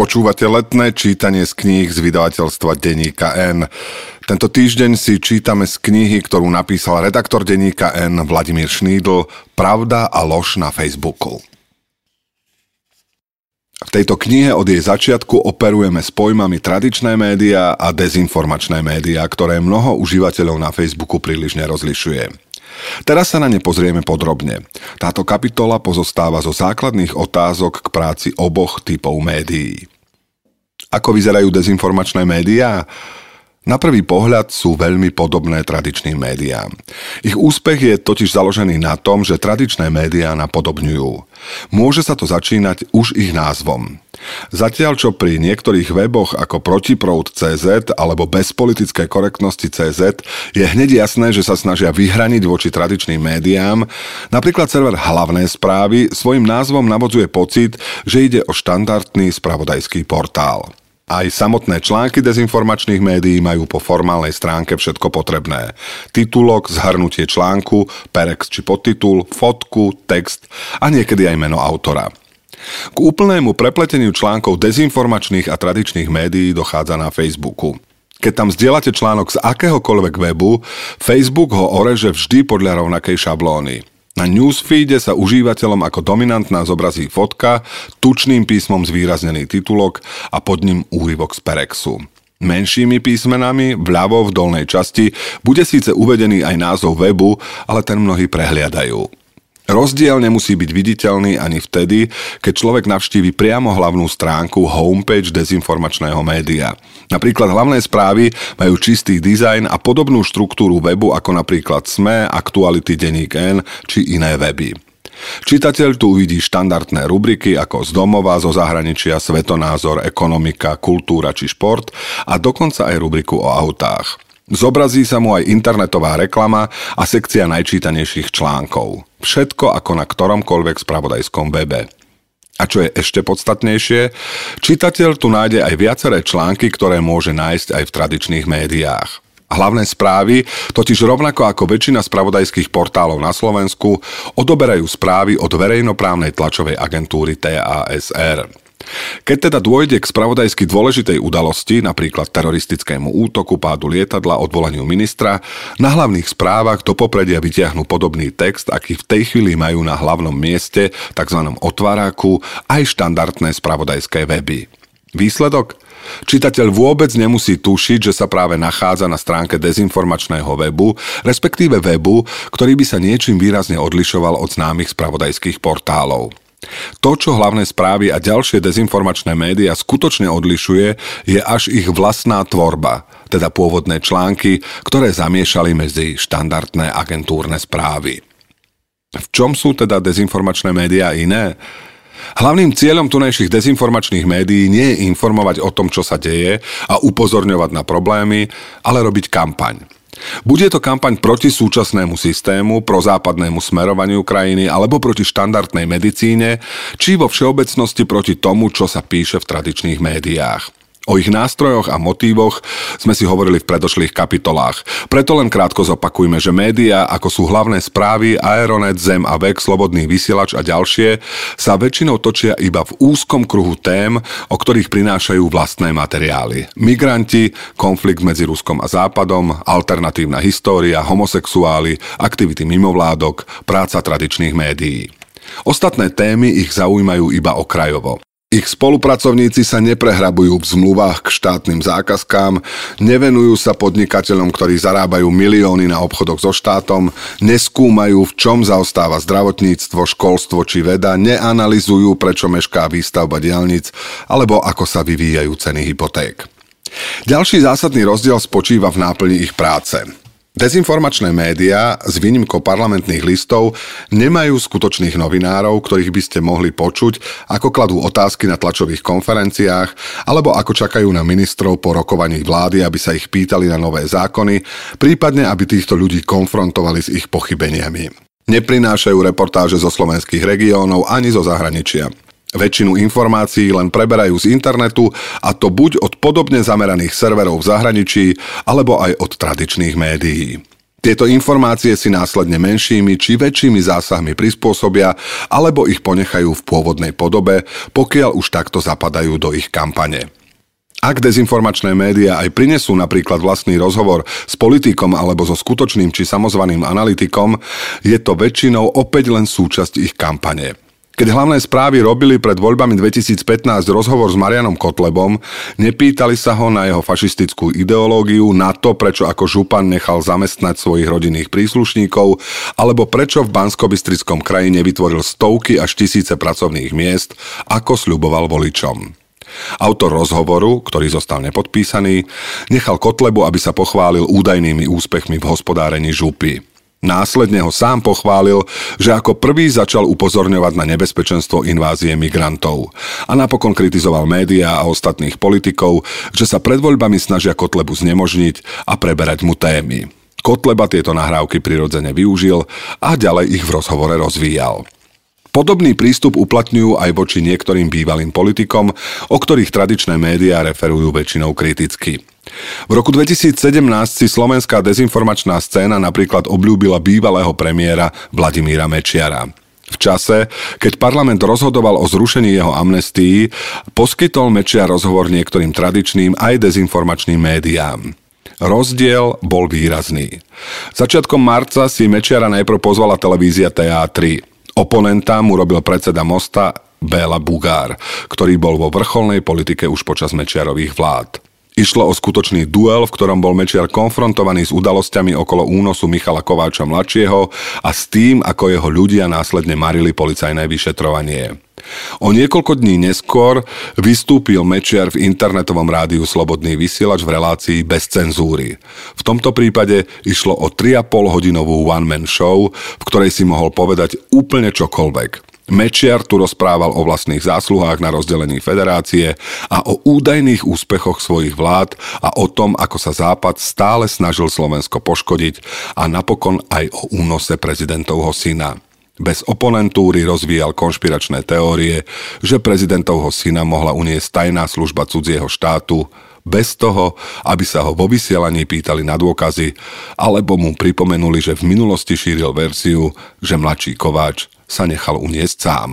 Počúvate letné čítanie z kníh z vydavateľstva Denníka N. Tento týždeň si čítame z knihy, ktorú napísal redaktor Denníka N Vladimír Šnídl, Pravda a lož na Facebooku. V tejto knihe od jej začiatku operujeme s pojmami tradičné médiá a dezinformačné médiá, ktoré mnoho užívateľov na Facebooku príliš nerozlišuje. Teraz sa na ne pozrieme podrobne. Táto kapitola pozostáva zo základných otázok k práci oboch typov médií. Ako vyzerajú dezinformačné médiá? Na prvý pohľad sú veľmi podobné tradičným médiám. Ich úspech je totiž založený na tom, že tradičné médiá napodobňujú. Môže sa to začínať už ich názvom. Zatiaľ čo pri niektorých weboch ako Protiproud.cz alebo bez politickej korektnosti CZ je hneď jasné, že sa snažia vyhraniť voči tradičným médiám, napríklad server Hlavné správy svojim názvom navodzuje pocit, že ide o štandardný spravodajský portál. Aj samotné články dezinformačných médií majú po formálnej stránke všetko potrebné. Titulok, zhrnutie článku, perex či podtitul, fotku, text a niekedy aj meno autora. K úplnému prepleteniu článkov dezinformačných a tradičných médií dochádza na Facebooku. Keď tam zdieľate článok z akéhokoľvek webu, Facebook ho oreže vždy podľa rovnakej šablóny. Na newsfeede sa užívateľom ako dominantná zobrazí fotka, tučným písmom zvýraznený titulok a pod ním úryvok z perexu. Menšími písmenami vľavo v dolnej časti bude síce uvedený aj názov webu, ale ten mnohí prehliadajú. Rozdiel nemusí byť viditeľný ani vtedy, keď človek navštívi priamo hlavnú stránku homepage dezinformačného média. Napríklad Hlavné správy majú čistý dizajn a podobnú štruktúru webu ako napríklad SME, Aktuality, Denník N či iné weby. Čitateľ tu uvidí štandardné rubriky ako z domova, zo zahraničia, svetonázor, ekonomika, kultúra či šport a dokonca aj rubriku o autách. Zobrazí sa mu aj internetová reklama a sekcia najčítanejších článkov. Všetko ako na ktoromkoľvek spravodajskom webe. A čo je ešte podstatnejšie, čitateľ tu nájde aj viaceré články, ktoré môže nájsť aj v tradičných médiách. Hlavné správy totiž rovnako ako väčšina spravodajských portálov na Slovensku odoberajú správy od verejnoprávnej tlačovej agentúry TASR. Keď teda dôjde k spravodajsky dôležitej udalosti, napríklad teroristickému útoku, pádu lietadla, odvolaniu ministra, na hlavných správach do popredia vytiahnu podobný text, aký v tej chvíli majú na hlavnom mieste, tzv. Otváráku, aj štandardné spravodajské weby. Výsledok? Čitateľ vôbec nemusí tušiť, že sa práve nachádza na stránke dezinformačného webu, respektíve webu, ktorý by sa niečím výrazne odlišoval od známych spravodajských portálov. To, čo Hlavné správy a ďalšie dezinformačné médiá skutočne odlišuje, je až ich vlastná tvorba, teda pôvodné články, ktoré zamiešali medzi štandardné agentúrne správy. V čom sú teda dezinformačné médiá iné? Hlavným cieľom tunajších dezinformačných médií nie je informovať o tom, čo sa deje a upozorňovať na problémy, ale robiť kampaň. Bude to kampaň proti súčasnému systému, prozápadnému smerovaniu krajiny alebo proti štandardnej medicíne, či vo všeobecnosti proti tomu, čo sa píše v tradičných médiách. O ich nástrojoch a motívoch sme si hovorili v predošlých kapitolách. Preto len krátko zopakujme, že médiá, ako sú Hlavné správy, Aeronet, Zem a Vek, Slobodný vysielač a ďalšie, sa väčšinou točia iba v úzkom kruhu tém, o ktorých prinášajú vlastné materiály. Migranti, konflikt medzi Ruskom a Západom, alternatívna história, homosexuáli, aktivity mimovládok, práca tradičných médií. Ostatné témy ich zaujímajú iba okrajovo. Ich spolupracovníci sa neprehrabujú v zmluvách k štátnym zákazkám, nevenujú sa podnikateľom, ktorí zarábajú milióny na obchodoch so štátom, neskúmajú, v čom zaostáva zdravotníctvo, školstvo či veda, neanalyzujú, prečo mešká výstavba diaľnic alebo ako sa vyvíjajú ceny hypoték. Ďalší zásadný rozdiel spočíva v náplni ich práce. Dezinformačné médiá, s výnimkou parlamentných listov, nemajú skutočných novinárov, ktorých by ste mohli počuť, ako kladú otázky na tlačových konferenciách, alebo ako čakajú na ministrov po rokovaní vlády, aby sa ich pýtali na nové zákony, prípadne aby týchto ľudí konfrontovali s ich pochybeniami. Neprinášajú reportáže zo slovenských regiónov ani zo zahraničia. Väčšinu informácií len preberajú z internetu, a to buď od podobne zameraných serverov v zahraničí, alebo aj od tradičných médií. Tieto informácie si následne menšími či väčšími zásahmi prispôsobia alebo ich ponechajú v pôvodnej podobe, pokiaľ už takto zapadajú do ich kampane. Ak dezinformačné médiá aj prinesú napríklad vlastný rozhovor s politikom alebo so skutočným či samozvaným analytikom, je to väčšinou opäť len súčasť ich kampane. Keď hlavné správy robili pred voľbami 2015 rozhovor s Marianom Kotlebom, nepýtali sa ho na jeho fašistickú ideológiu, na to, prečo ako župan nechal zamestnať svojich rodinných príslušníkov, alebo prečo v Banskobystrickom kraji nevytvoril stovky až tisíce pracovných miest, ako sľuboval voličom. Autor rozhovoru, ktorý zostal nepodpísaný, nechal Kotlebu, aby sa pochválil údajnými úspechmi v hospodárení župy. Následne ho sám pochválil, že ako prvý začal upozorňovať na nebezpečenstvo invázie migrantov. A napokon kritizoval médiá a ostatných politikov, že sa pred voľbami snažia Kotlebu znemožniť a preberať mu témy. Kotleba tieto nahrávky prirodzene využil a ďalej ich v rozhovore rozvíjal. Podobný prístup uplatňujú aj voči niektorým bývalým politikom, o ktorých tradičné médiá referujú väčšinou kriticky. V roku 2017 si slovenská dezinformačná scéna napríklad obľúbila bývalého premiéra Vladimíra Mečiara. V čase, keď parlament rozhodoval o zrušení jeho amnestii, poskytol Mečiar rozhovor niektorým tradičným aj dezinformačným médiám. Rozdiel bol výrazný. Začiatkom marca si Mečiara najprv pozvala televízia TA3. Oponenta mu robil predseda Mosta Béla Bugár, ktorý bol vo vrcholnej politike už počas Mečiarových vlád. Išlo o skutočný duel, v ktorom bol Mečiar konfrontovaný s udalosťami okolo únosu Michala Kováča mladšieho a s tým, ako jeho ľudia následne marili policajné vyšetrovanie. O niekoľko dní neskôr vystúpil Mečiar v internetovom rádiu Slobodný vysielač v relácii Bez cenzúry. V tomto prípade išlo o 3,5-hodinovú one-man show, v ktorej si mohol povedať úplne čokoľvek. Mečiar tu rozprával o vlastných zásluhách na rozdelení federácie a o údajných úspechoch svojich vlád a o tom, ako sa Západ stále snažil Slovensko poškodiť a napokon aj o únose prezidentovho syna. Bez oponentúry rozvíjal konšpiračné teórie, že prezidentovho syna mohla uniesť tajná služba cudzieho štátu, bez toho, aby sa ho vo vysielaní pýtali na dôkazy, alebo mu pripomenuli, že v minulosti šíril verziu, že mladší Kováč sa nechal uniesť sám.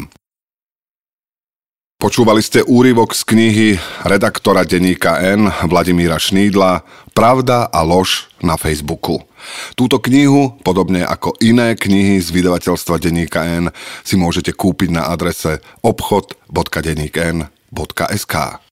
Počúvali ste úryvok z knihy redaktora denníka N Vladimíra Šnídla Pravda a lož na Facebooku. Túto knihu, podobne ako iné knihy z vydavateľstva denníka N, si môžete kúpiť na adrese obchod.dennikn.sk.